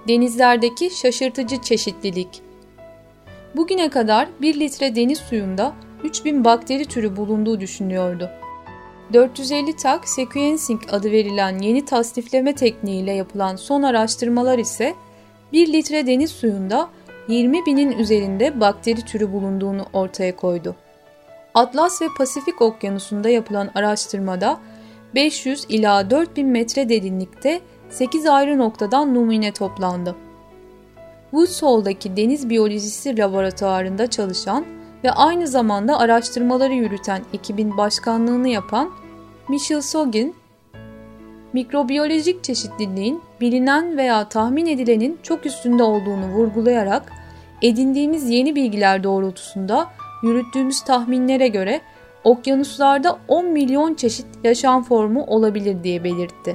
Denizlerdeki şaşırtıcı çeşitlilik. Bugüne kadar 1 litre deniz suyunda 3000 bakteri türü bulunduğu düşünülüyordu. 450 tak sequencing adı verilen yeni tasnifleme tekniğiyle yapılan son araştırmalar ise 1 litre deniz suyunda 20.000'in üzerinde bakteri türü bulunduğunu ortaya koydu. Atlas ve Pasifik Okyanusu'nda yapılan araştırmada 500 ila 4000 metre derinlikte 8 ayrı noktadan numune toplandı. Woods Hole'daki deniz biyolojisi laboratuvarında çalışan ve aynı zamanda araştırmaları yürüten ekibin başkanlığını yapan Michael Sogin, mikrobiyolojik çeşitliliğin bilinen veya tahmin edilenin çok üstünde olduğunu vurgulayarak edindiğimiz yeni bilgiler doğrultusunda yürüttüğümüz tahminlere göre okyanuslarda 10 milyon çeşit yaşam formu olabilir diye belirtti.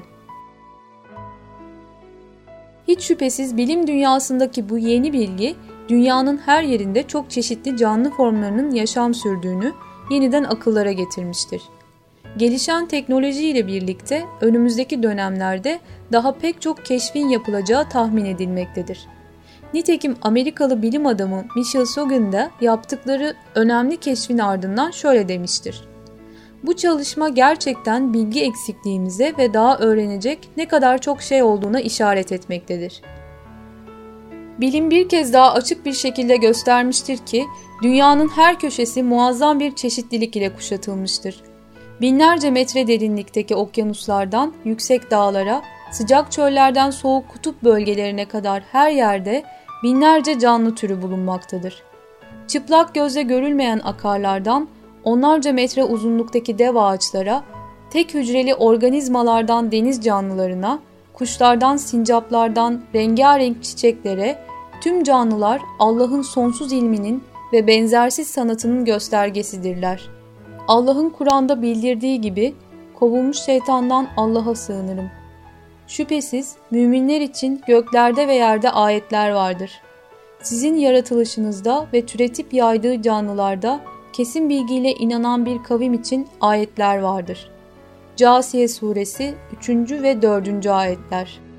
Hiç şüphesiz bilim dünyasındaki bu yeni bilgi, dünyanın her yerinde çok çeşitli canlı formlarının yaşam sürdüğünü yeniden akıllara getirmiştir. Gelişen teknoloji ile birlikte önümüzdeki dönemlerde daha pek çok keşfin yapılacağı tahmin edilmektedir. Nitekim Amerikalı bilim adamı Michael Sogin de yaptıkları önemli keşfin ardından şöyle demiştir: "Bu çalışma gerçekten bilgi eksikliğimize ve daha öğrenecek ne kadar çok şey olduğuna işaret etmektedir." Bilim bir kez daha açık bir şekilde göstermiştir ki dünyanın her köşesi muazzam bir çeşitlilik ile kuşatılmıştır. Binlerce metre derinlikteki okyanuslardan yüksek dağlara, sıcak çöllerden soğuk kutup bölgelerine kadar her yerde binlerce canlı türü bulunmaktadır. Çıplak gözle görülmeyen akarlardan onlarca metre uzunluktaki dev ağaçlara, tek hücreli organizmalardan deniz canlılarına, kuşlardan sincaplardan rengarenk çiçeklere, tüm canlılar Allah'ın sonsuz ilminin ve benzersiz sanatının göstergesidirler. Allah'ın Kur'an'da bildirdiği gibi, kovulmuş şeytandan Allah'a sığınırım. Şüphesiz müminler için göklerde ve yerde ayetler vardır. Sizin yaratılışınızda ve türetip yaydığı canlılarda kesin bilgiyle inanan bir kavim için ayetler vardır. Câsiye Suresi 3. ve 4. ayetler.